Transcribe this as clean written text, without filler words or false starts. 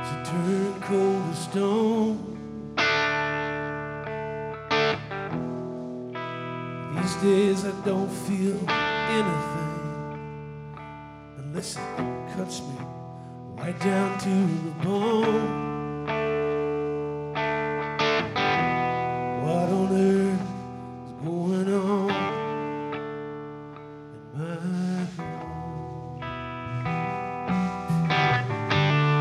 to turn cold to stone. These days I don't feel anything unless it cuts me right down to the bone.